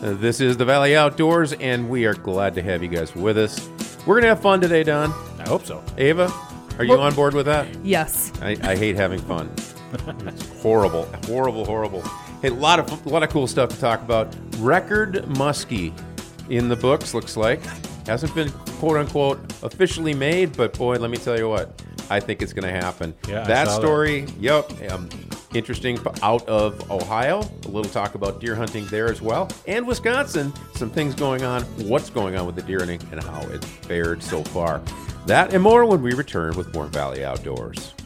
This is the Valley Outdoors, and we are glad to have you guys with us. We're going to have fun today, Don. I hope so. Ava, are you on board with that? Yes. I hate having fun. It's horrible. Horrible. Hey, a lot of cool stuff to talk about. Record muskie in the books, looks like. Hasn't been, quote-unquote, officially made, but boy, let me tell you what. I think it's going to happen. Yeah, that story, interesting, out of Ohio. A little talk about deer hunting there as well. And Wisconsin, some things going on, what's going on with the deer hunting and how it's fared so far. That and more when we return with more Valley Outdoors.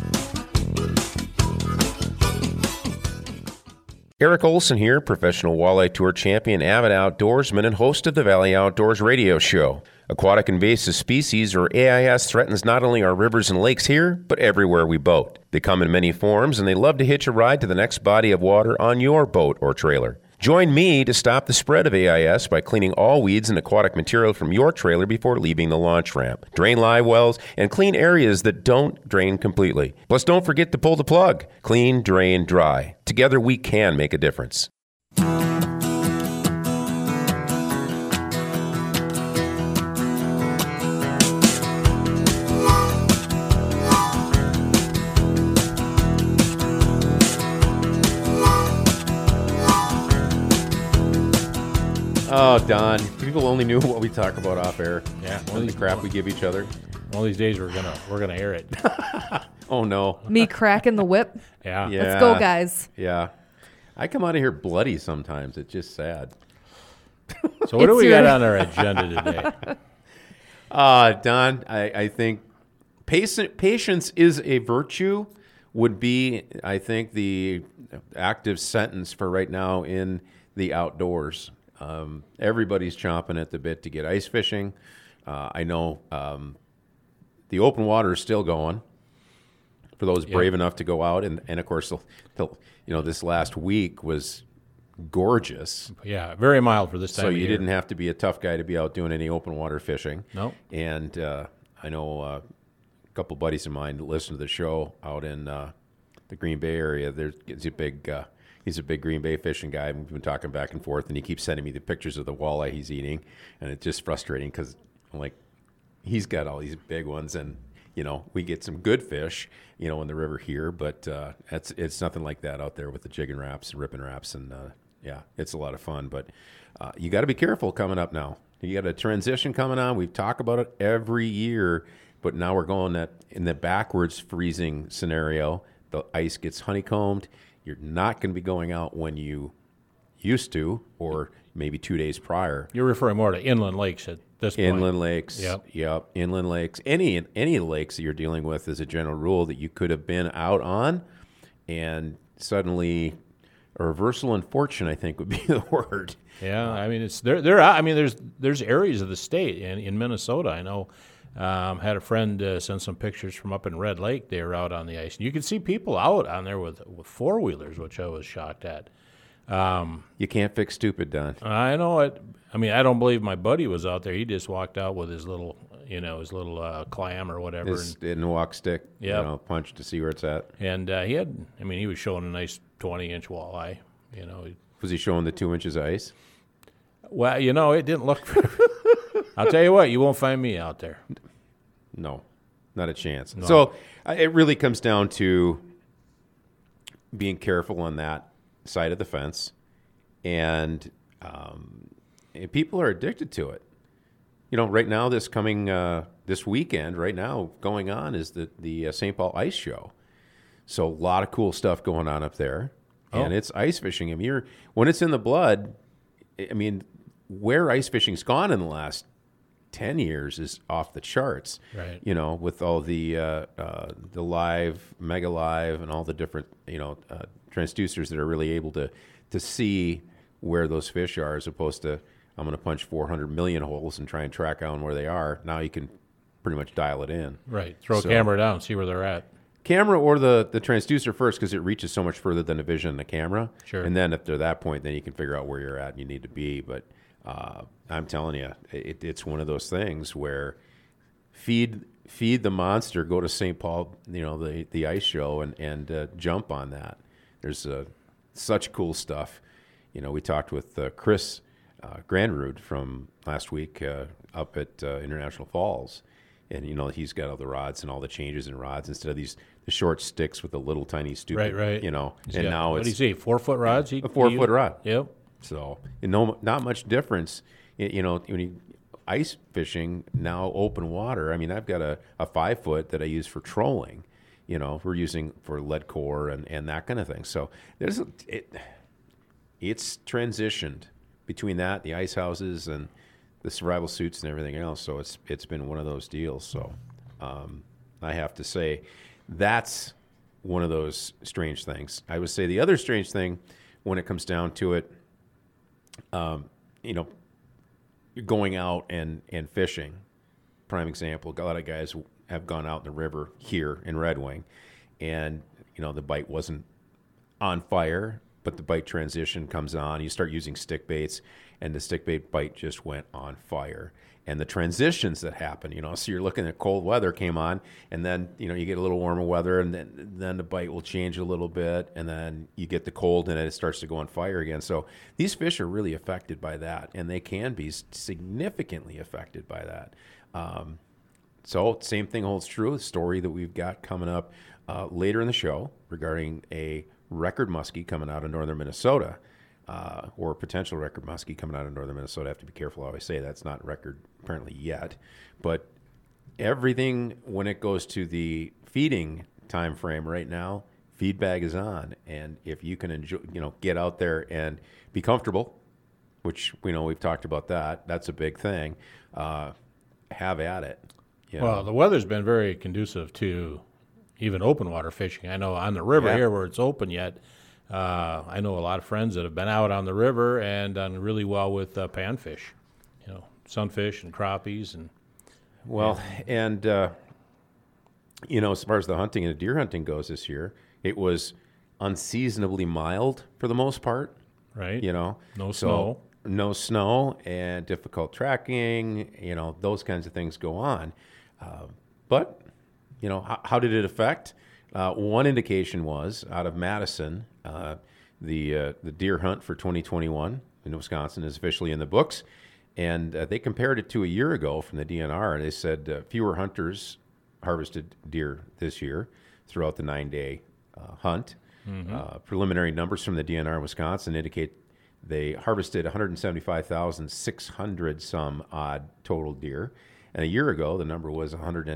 Eric Olson here, professional walleye tour champion, avid outdoorsman, and host of the Valley Outdoors radio show. Aquatic invasive species, or AIS, threatens not only our rivers and lakes here, but everywhere we boat. They come in many forms, and they love to hitch a ride to the next body of water on your boat or trailer. Join me to stop the spread of AIS by cleaning all weeds and aquatic material from your trailer before leaving the launch ramp. Drain live wells and clean areas that don't drain completely. Plus, don't forget to pull the plug. Clean, drain, dry. Together, we can make a difference. Oh, Don, if people only knew what we talk about off air. Yeah, and the crap we give each other. One of these days we're gonna air it. Oh no. Me cracking the whip. Yeah. Let's go, guys. Yeah. I come out of here bloody sometimes. It's just sad. So what do we got on our agenda today? Don, I think patience is a virtue would be, I think, the active sentence for right now in the outdoors. Everybody's chomping at the bit to get ice fishing. I know the open water is still going for those brave enough to go out. And of course, this last week was gorgeous. Yeah, very mild for this time So of you year. didn't have to be a tough guy to be out doing any open water fishing. No. And I know a couple buddies of mine that listen to the show out in the Green Bay area. He's a big Green Bay fishing guy. We've been talking back and forth, and he keeps sending me the pictures of the walleye he's eating, and it's just frustrating because I'm like, he's got all these big ones, and we get some good fish, in the river here, but it's nothing like that out there with the jigging wraps and ripping wraps, and it's a lot of fun. But you got to be careful coming up now. You got a transition coming on. We talk about it every year, but now we're going in the backwards freezing scenario. The ice gets honeycombed. You're not going to be going out when you used to, or maybe 2 days prior. You're referring more to inland lakes at this point. Inland lakes. Yep. Inland lakes. Any lakes that you're dealing with is a general rule that you could have been out on, and suddenly a reversal in fortune, I think, would be the word. Yeah, I mean there's areas of the state in Minnesota. I know. Had a friend send some pictures from up in Red Lake. They were out on the ice, and you could see people out on there with four-wheelers, which I was shocked at. You can't fix stupid, Don. I know it. I mean, I don't believe my buddy was out there. He just walked out with his little, clam or whatever, and walk stick. Yep. Punch to see where it's at. and he was showing a nice 20-inch walleye. Was he showing the 2 inches of ice? Well, it didn't look. I'll tell you what, you won't find me out there. No, not a chance. No. So it really comes down to being careful on that side of the fence, and people are addicted to it. Right now, this weekend, right now going on is the St. Paul Ice Show. So a lot of cool stuff going on up there, and it's ice fishing. I mean, when it's in the blood, I mean, where ice fishing's gone in the last 10 years is off the charts. Right. With all the live, mega live, and all the different transducers that are really able to see where those fish are, as opposed to I'm going to punch 400 million holes and try and track down where they are. Now you can pretty much dial it in. Right. Throw a camera down, see where they're at. Camera or the transducer first, because it reaches so much further than the vision of the camera. Sure. And then if they're that point, then you can figure out where you're at and you need to be. But I'm telling you, it's one of those things where feed the monster, go to St. Paul, the ice show, and jump on that. There's such cool stuff. We talked with Chris Grandrud from last week up at International Falls. And, he's got all the rods and all the changes in rods instead of the short sticks with the little tiny stupid, Right. and He's now got, what it's do you say, 4-foot rods? a 4-foot rod. Yep. So, not much difference. When you ice fishing now, open water. I mean, I've got a 5-foot that I use for trolling. We're using for lead core and that kind of thing. So it's transitioned between that, the ice houses, and the survival suits and everything else. So it's been one of those deals. So I have to say that's one of those strange things. I would say the other strange thing when it comes down to it, you're going out and fishing. Prime example, a lot of guys have gone out in the river here in Red Wing, and the bite wasn't on fire, but the bite transition comes on. You start using stick baits, and the stick bait bite just went on fire. And the transitions that happen, so you're looking at cold weather came on, and then you get a little warmer weather, and then the bite will change a little bit, and then you get the cold, and it starts to go on fire again. So these fish are really affected by that, and they can be significantly affected by that. So same thing holds true. The story that we've got coming up later in the show regarding a record muskie coming out of northern Minnesota, or a potential record muskie coming out of northern Minnesota. I have to be careful how I say that's not record apparently yet. But everything when it goes to the feeding time frame right now, feed bag is on. And if you can enjoy, get out there and be comfortable, which we've talked about that. That's a big thing. Have at it. Well, the weather's been very conducive to even open water fishing. I know on the river here where it's open yet, I know a lot of friends that have been out on the river and done really well with panfish, sunfish and crappies. And as far as the hunting and the deer hunting goes this year, it was unseasonably mild for the most part. Right. No snow and difficult tracking, those kinds of things go on. But how did it affect? One indication was out of Madison, the deer hunt for 2021 in Wisconsin is officially in the books. And they compared it to a year ago from the DNR, and they said fewer hunters harvested deer this year throughout the 9-day hunt. Mm-hmm. Preliminary numbers from the DNR in Wisconsin indicate they harvested 175,600 some odd total deer. And a year ago, the number was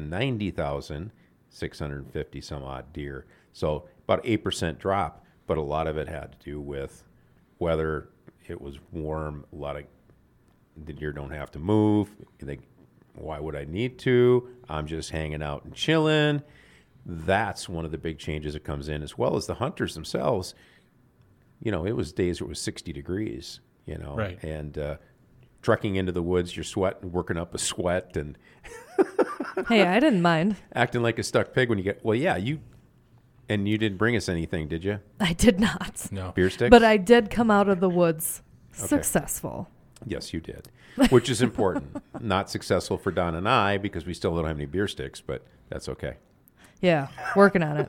190,650 some odd deer. So about 8% drop, but a lot of it had to do with weather. It was warm. A lot of the deer don't have to move. Why would I need to? I'm just hanging out and chilling. That's one of the big changes that comes in, as well as the hunters themselves. It was days where it was 60 degrees, Right. And trekking into the woods, you're sweating, working up a sweat, and Hey, I didn't mind. acting like a stuck pig when you get, you didn't bring us anything, did you? I did not. No. Beer sticks? But I did come out of the woods successful. Yes, you did, which is important. Not successful for Don and I because we still don't have any beer sticks, but that's okay. Yeah, working on it.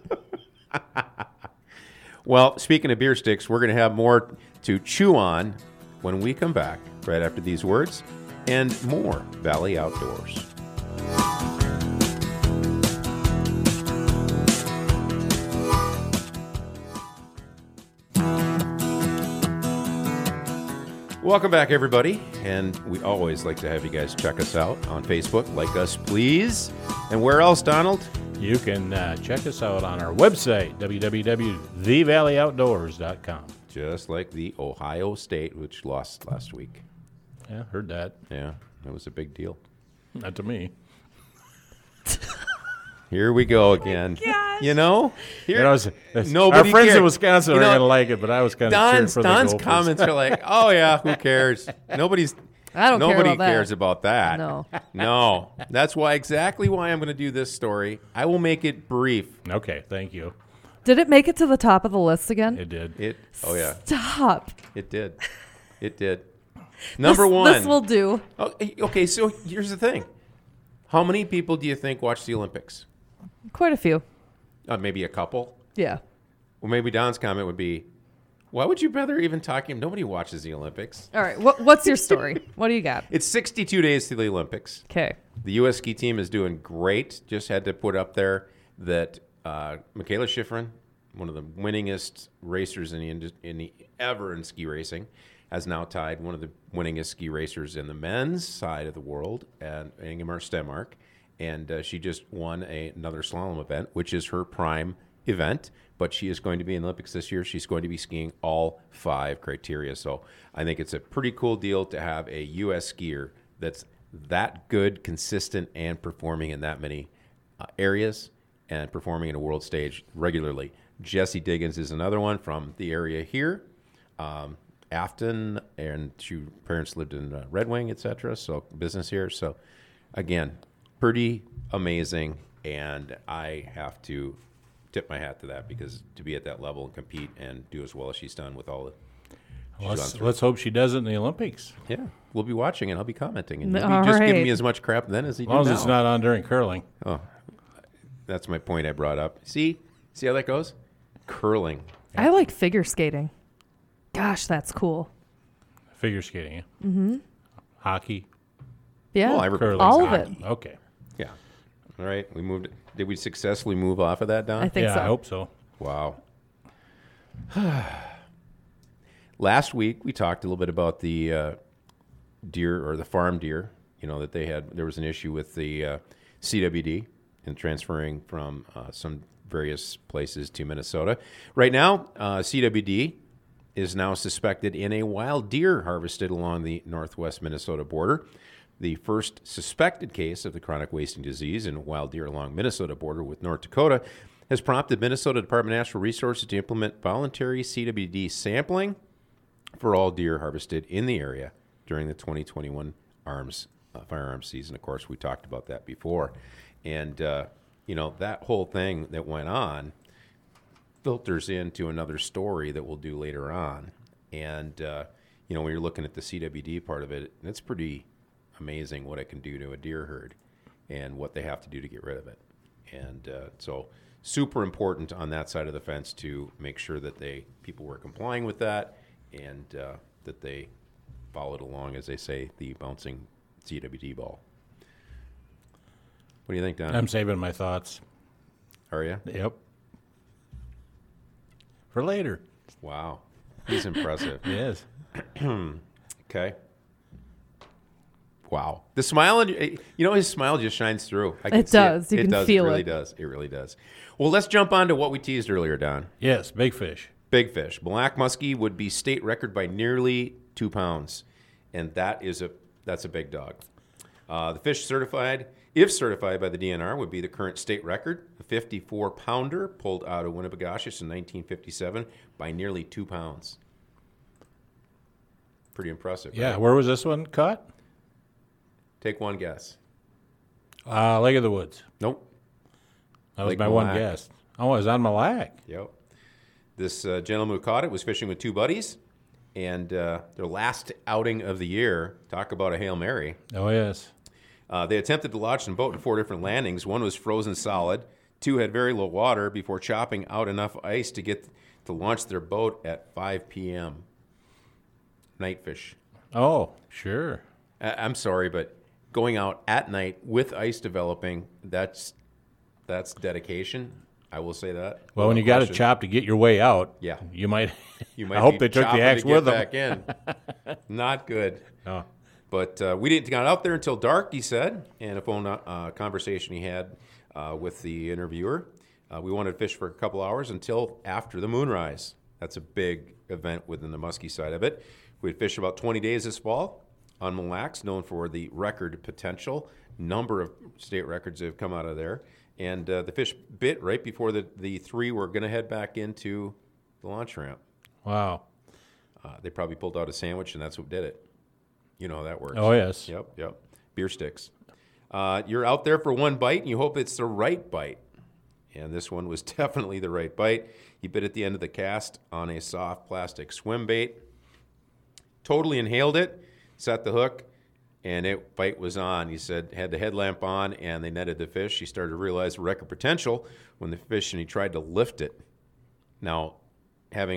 Well, speaking of beer sticks, we're going to have more to chew on when we come back right after these words and more Valley Outdoors. Welcome back, everybody. And we always like to have you guys check us out on Facebook. Like us, please. And where else, Donald? You can check us out on our website, www.thevalley.outdoors.com. Just like the Ohio State, which lost last week. Yeah, heard that. Yeah, that was a big deal. Not to me. Here we go again. Here, nobody our friends cared. in Wisconsin are going to like it, but I was kind of cheering for the Don's Gophers. comments are like, "Oh yeah, who cares? I don't care Nobody about that. cares about that." No. No. That's exactly why I'm going to do this story. I will make it brief. Okay, thank you. Did it make it to the top of the list again? It did. Oh yeah, Stop. it did. It did. Number one. This will do. Okay, so here's the thing. How many people do you think watch the Olympics? Quite a few. Maybe a couple. Yeah. Well, maybe Don's comment would be, Why would you bother even talking? Nobody watches the Olympics. All right. What's your story? What do you got? It's 62 days to the Olympics. Okay. The U.S. ski team is doing great. Just had to put up there that Michaela Schifrin, one of the winningest racers ever in ski racing, has now tied one of the winningest ski racers in the men's side of the world, and Ingemar Stenmark. And she just won another slalom event, which is her prime event. But she is going to be in the Olympics this year. She's going to be skiing all 5 criteria. So I think it's a pretty cool deal to have a U.S. skier that's that good, consistent, and performing in that many areas and performing in a world stage regularly. Jessie Diggins is another one from the area here, Afton, and her parents lived in Red Wing, etc. So business here. So again, pretty amazing, and I have to tip my hat to that, because to be at that level and compete and do as well as she's done with all the Let's hope she does it in the Olympics. yeah, we'll be watching and I'll be commenting, and you'll All be just giving right. me as much crap then as he As long do as now. it's not on during curling. Oh, that's my point I brought up. See how that goes? Curling. I like figure skating. Gosh, that's cool. Figure skating. Yeah? Mm-hmm. Hockey. Yeah. Well, everybody's Curling. all of hockey. it. Okay. Yeah. All right, we moved. Did we successfully move off of that, Don? I think Yeah, so. I hope so. Wow. Last week we talked a little bit about the deer, or the farm deer. You know that there was an issue with the CWD and transferring from some various places to Minnesota. Right now, CWD is now suspected in a wild deer harvested along the northwest Minnesota border. The first suspected case of the chronic wasting disease in wild deer along Minnesota border with North Dakota has prompted Minnesota Department of Natural Resources to implement voluntary CWD sampling for all deer harvested in the area during the 2021 firearms season. Of course, we talked about that before. And, that whole thing that went on filters into another story that we'll do later on. And, when you're looking at the CWD part of it, it's pretty amazing what it can do to a deer herd and what they have to do to get rid of it. And so super important on that side of the fence to make sure that people were complying with that, and that they followed along, as they say, the bouncing CWD ball. What do you think, Don? I'm saving my thoughts. Are you? Yep. For later. Wow. He's impressive. Yes. Okay. Wow. The smile, his smile just shines through. I can It see does. You it can does. feel It really it. does. It really does. Well, let's jump on to what we teased earlier, Don. Yes, big fish. Big fish. Black muskie would be state record by nearly 2 pounds, and that's a big dog. The fish certified, if certified by the DNR, would be the current state record, a 54-pounder pulled out of Winnibigoshish in 1957 by nearly 2 pounds. Pretty impressive. Yeah, right? where was this one caught? Take one guess. Lake of the Woods. Nope. That was Lake my one Mille Lacs. guess. Oh, it was on Mille Lacs. Yep. This gentleman who caught it was fishing with 2 buddies, and their last outing of the year, talk about a Hail Mary. Oh, yes. They attempted to launch the boat in 4 different landings. One was frozen solid. 2 had very low water before chopping out enough ice to launch their boat at 5 p.m. Night fish. Oh, sure. I'm sorry, but going out at night with ice developing, that's dedication. I will say that. Well, when you got to Question. chop to get your way out, Yeah. you might. You might I hope be they took chopping the axe to get with them. back in. Not good. Oh. But we didn't get out there until dark, he said, in a phone conversation he had with the interviewer. We wanted to fish for a couple hours until after the moonrise. That's a big event within the muskie side of it. We'd fish about 20 days this fall on Mille Lacs, known for the record potential. Number of state records have come out of there. And the fish bit right before the 3 were going to head back into the launch ramp. Wow. They probably pulled out a sandwich, and that's what did it. You know how that works. Oh, yes. Yep. Beer sticks. You're out there for one bite, and you hope it's the right bite. And this one was definitely the right bite. He bit at the end of the cast on a soft plastic swim bait. Totally inhaled it, set the hook, and bite was on. He said had the headlamp on, and they netted the fish. He started to realize the record potential when the fish, and he tried to lift it. Now, having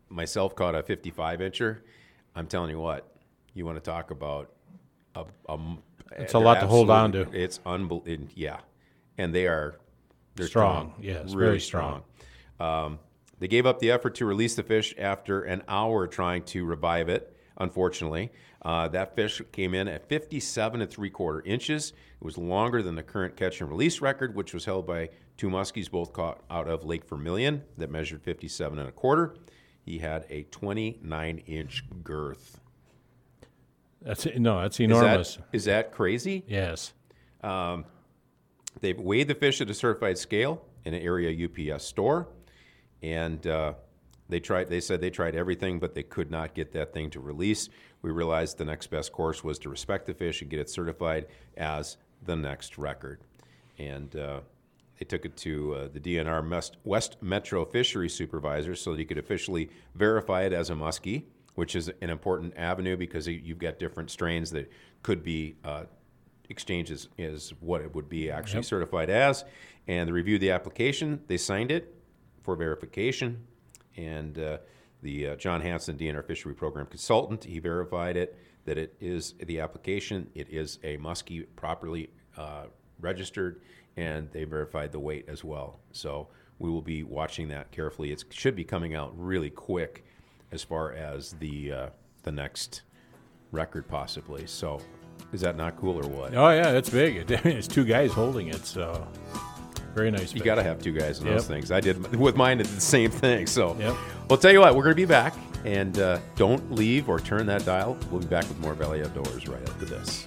myself caught a 55-incher. I'm telling you what, you want to talk about it's a lot to hold on to. It's unbelievable. Yeah, and they're strong. Yes, really very strong. They gave up the effort to release the fish after an hour trying to revive it. Unfortunately, that fish came in at 57 3/4 inches. It was longer than the current catch and release record, which was held by two muskies, both caught out of Lake Vermilion, that measured 57 1/4. He had a 29-inch girth. That's enormous. Is that crazy? Yes. They've weighed the fish at a certified scale in an area UPS store, and they said they tried everything, but they could not get that thing to release. We realized the next best course was to respect the fish and get it certified as the next record. And they took it to the DNR West Metro Fishery Supervisor so that he could officially verify it as a muskie, which is an important avenue because you've got different strains that could be exchanges is what it would be actually certified as. And they reviewed the application. They signed it for verification. And the John Hansen, DNR Fishery Program consultant, he verified it, that it is the application. It is a muskie properly registered, and they verified the weight as well. So we will be watching that carefully. It should be coming out really quick as far as the next record possibly. So is that not cool or what? Oh, yeah, it's big. It's two guys holding it, so very nice. You got to have two guys in those things. I did with mine. It's the same thing. So I'll tell you what, we're going to be back, and don't leave or turn that dial. We'll be back with more Valley Outdoors right after this.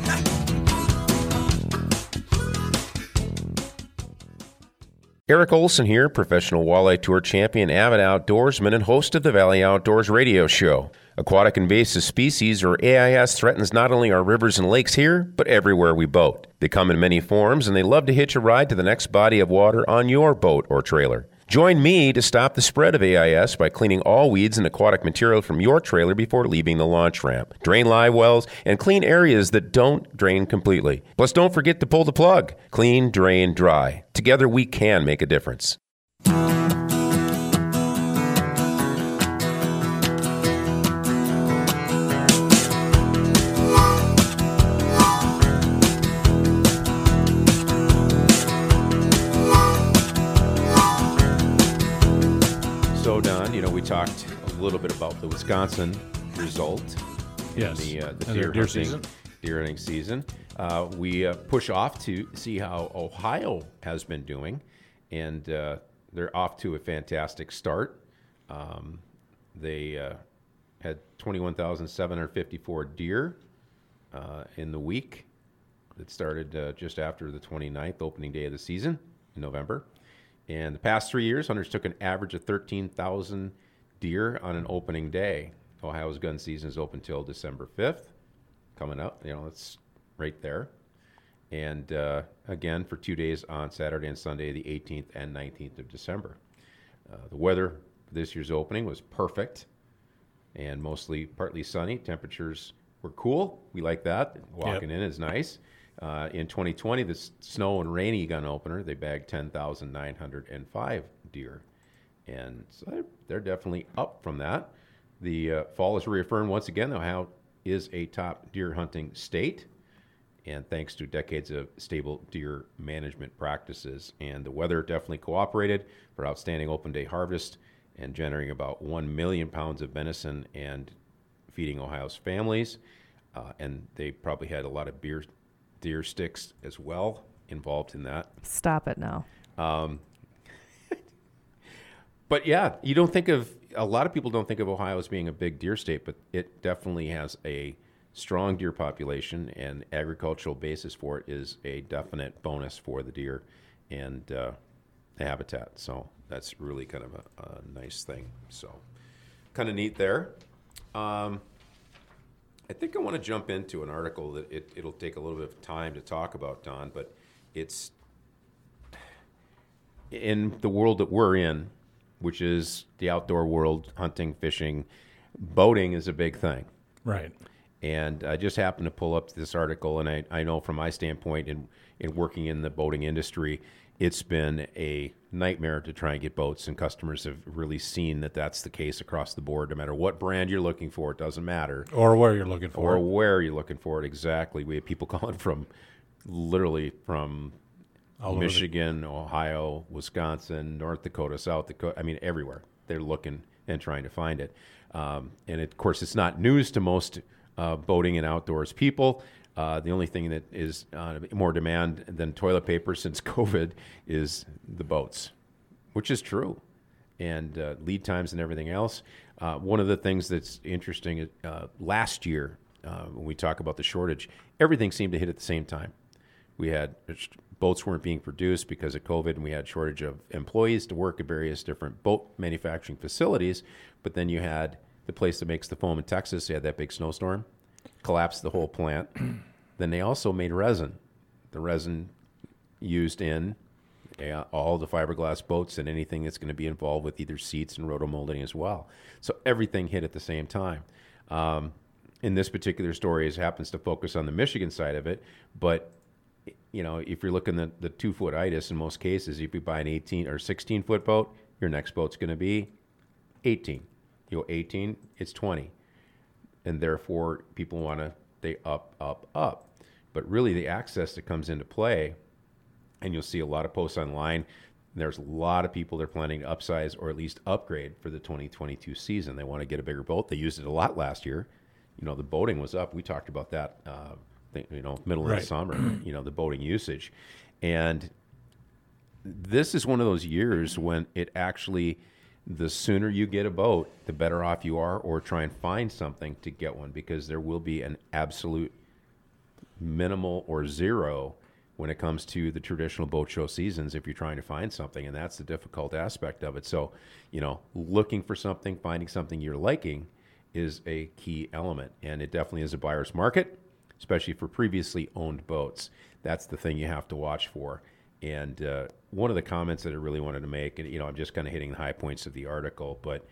Eric Olson here, professional walleye tour champion, avid outdoorsman, and host of the Valley Outdoors radio show. Aquatic invasive species, or AIS, threatens not only our rivers and lakes here, but everywhere we boat. They come in many forms, and they love to hitch a ride to the next body of water on your boat or trailer. Join me to stop the spread of AIS by cleaning all weeds and aquatic material from your trailer before leaving the launch ramp. Drain live wells and clean areas that don't drain completely. Plus, don't forget to pull the plug. Clean, drain, dry. Together, we can make a difference. So, Don, we talked a little bit about the Wisconsin result. Yes. The deer hunting season. We push off to see how Ohio has been doing, and they're off to a fantastic start. They had 21,754 deer in the week that started just after the 29th, opening day of the season in November. And the past 3 years, hunters took an average of 13,000 deer on an opening day. Ohio's gun season is open till December 5th. Coming up, it's right there. And again, for 2 days on Saturday and Sunday, the 18th and 19th of December. The weather for this year's opening was perfect and mostly partly sunny. Temperatures were cool. We like that. Walking in is nice. In 2020, the snow and rainy gun opener, they bagged 10,905 deer. And so they're definitely up from that. The fall has reaffirmed once again that Ohio is a top deer hunting state, and thanks to decades of stable deer management practices. And the weather definitely cooperated for outstanding open day harvest and generating about 1 million pounds of venison and feeding Ohio's families. And they probably had a lot of deer sticks as well involved in that. Stop it now. But yeah, you don't think of, a lot of people don't think of Ohio as being a big deer state, but it definitely has a strong deer population, and agricultural basis for it is a definite bonus for the deer and the habitat. So that's really kind of a nice thing. So kind of neat there. I think I want to jump into an article that it'll take a little bit of time to talk about, Don, but it's in the world that we're in, which is the outdoor world, hunting, fishing, boating is a big thing. Right. And I just happened to pull up this article, and I know from my standpoint in working in the boating industry, it's been a nightmare to try and get boats, and customers have really seen that that's the case across the board. No matter what brand you're looking for, it doesn't matter. Or where you're looking for Or it. where you're looking for it, exactly. We have people calling from, literally from All over the- Michigan, Ohio, Wisconsin, North Dakota, South Dakota. I mean, everywhere. They're looking and trying to find it. And of course, it's not news to most boating and outdoors people. The only thing that is more demand than toilet paper since COVID is the boats, which is true, and lead times and everything else. One of the things that's interesting, last year, when we talk about the shortage, everything seemed to hit at the same time. We had boats weren't being produced because of COVID, and we had shortage of employees to work at various different boat manufacturing facilities. But then you had the place that makes the foam in Texas. They had that big snowstorm, collapsed the whole plant. Then they also made resin. The resin used in all the fiberglass boats and anything that's going to be involved with either seats and rotomolding as well. So everything hit at the same time. In this particular story, it happens to focus on the Michigan side of it, but you know, if you're looking at the 2-foot ITIS, in most cases, if you buy an 18 or 16-foot boat, your next boat's going to be 18. You go 18, it's 20. And therefore, people want to stay up, up, up. But really, the access that comes into play, and you'll see a lot of posts online, there's a lot of people that are planning to upsize or at least upgrade for the 2022 season. They want to get a bigger boat. They used it a lot last year. You know, the boating was up. We talked about that middle of the summer, the boating usage. And this is one of those years when it actually, the sooner you get a boat, the better off you are, or try and find something to get one, because there will be an absolute minimal or zero when it comes to the traditional boat show seasons if you're trying to find something, and that's the difficult aspect of it. So, looking for something, finding something you're liking is a key element, and it definitely is a buyer's market, especially for previously owned boats. That's the thing you have to watch for. And one of the comments that I really wanted to make, and I'm just kind of hitting the high points of the article, but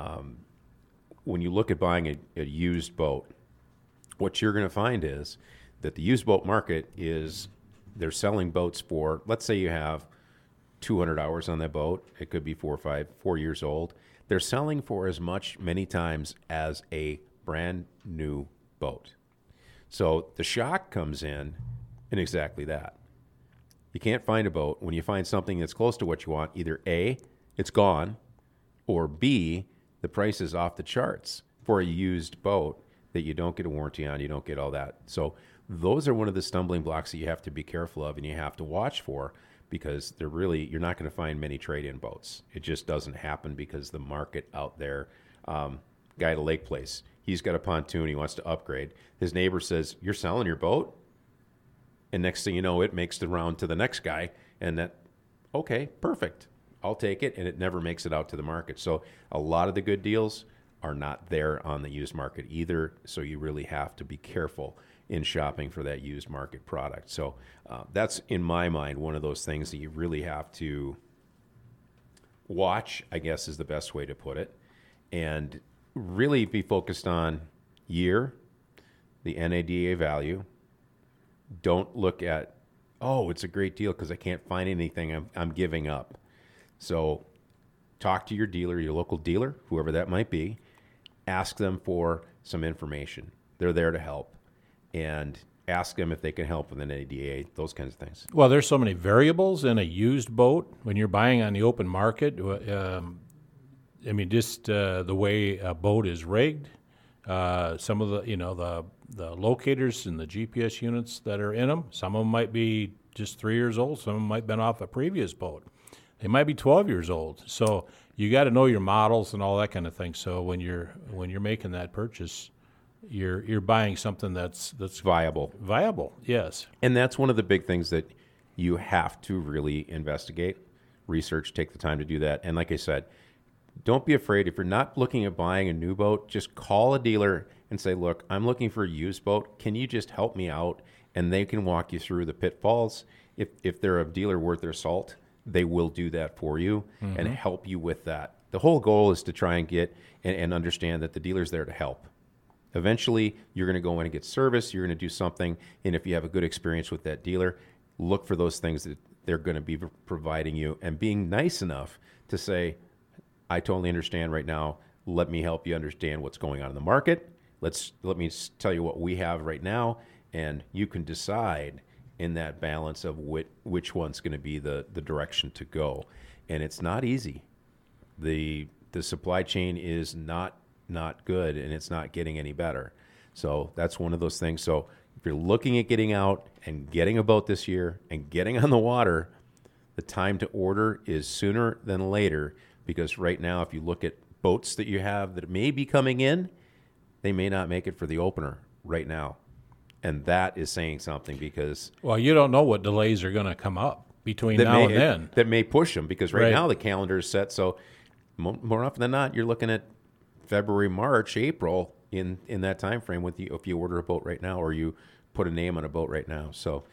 when you look at buying a used boat, what you're going to find is that the used boat market is, they're selling boats for, let's say you have 200 hours on that boat. It could be 4 years old. They're selling for as much many times as a brand new boat. So the shock comes in exactly that. You can't find a boat. When you find something that's close to what you want, either A, it's gone, or B, the price is off the charts for a used boat that you don't get a warranty on, you don't get all that. So those are one of the stumbling blocks that you have to be careful of and you have to watch for, because you're not going to find many trade-in boats. It just doesn't happen because the market out there, guy at a lake place, he's got a pontoon, he wants to upgrade. His neighbor says, "You're selling your boat?" And next thing you know, it makes the round to the next guy, and that, okay, perfect, I'll take it, and it never makes it out to the market. So a lot of the good deals are not there on the used market either, so you really have to be careful in shopping for that used market product. So that's, in my mind, one of those things that you really have to watch, I guess is the best way to put it, and really be focused on year, the NADA value. Don't look at, it's a great deal because I can't find anything, I'm giving up. So talk to your dealer, your local dealer, whoever that might be. Ask them for some information. They're there to help. And ask them if they can help with an NADA, those kinds of things. Well, there's so many variables in a used boat when you're buying on the open market. Just the way a boat is rigged, some of the locators and the GPS units that are in them, some of them might be just 3 years old. Some of them might have been off a previous boat. They might be 12 years old. So you got to know your models and all that kind of thing. So when you're making that purchase, you're buying something that's viable. Viable, yes. And that's one of the big things that you have to really investigate, research, take the time to do that. And like I said, don't be afraid. If you're not looking at buying a new boat, just call a dealer and say, "Look, I'm looking for a used boat. Can you just help me out?" And they can walk you through the pitfalls. If they're a dealer worth their salt, they will do that for you and help you with that. The whole goal is to try and get and understand that the dealer's there to help. Eventually, you're going to go in and get service. You're going to do something. And if you have a good experience with that dealer, look for those things they're going to be providing you and being nice enough to say, I totally understand right now. Let me help you understand what's going on in the market. Let me tell you what we have right now, and you can decide in that balance of which one's going to be the direction to go. And it's not easy. The supply chain is not good, and it's not getting any better. So that's one of those things. So if you're looking at getting out and getting a boat this year and getting on the water, the time to order is sooner than later, because right now, if you look at boats that you have that may be coming in, they may not make it for the opener right now. And that is saying something, because Well, you don't know what delays are going to come up between now and then. that may push them, because right Right. now the calendar is set. So more often than not, you're looking at February, March, April in that time frame if you order a boat right now, or you put a name on a boat right now. So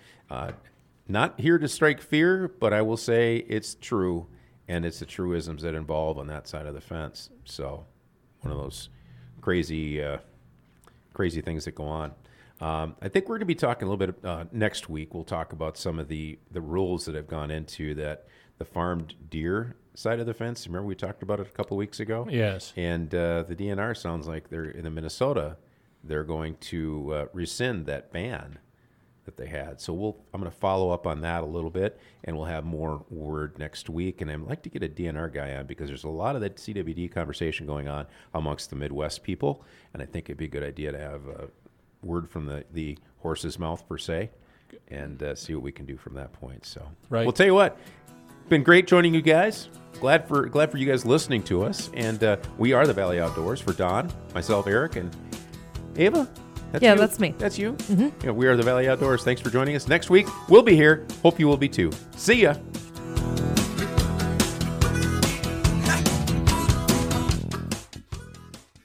not here to strike fear, but I will say it's true, and it's the truisms that involve on that side of the fence. So one of those crazy things that go on. I think we're going to be talking a little bit next week. We'll talk about some of the rules that have gone into that, the farmed deer side of the fence. Remember we talked about it a couple weeks ago? Yes. And the DNR sounds like they're in Minnesota. They're going to rescind that ban that they had. So I'm going to follow up on that a little bit, and we'll have more word next week. And I'd like to get a DNR guy on, because there's a lot of that CWD conversation going on amongst the Midwest people, and I think it'd be a good idea to have a word from the horse's mouth, per se, and see what we can do from that point. So Right. We'll tell you what, been great joining you guys. Glad for you guys listening to us. And we are the Valley Outdoors. For Don, myself, Eric, and Ava. Yeah, you. that's me. That's you. Mm-hmm. Yeah, we are the Valley Outdoors. Thanks for joining us. Next week, we'll be here. Hope you will be too. See ya.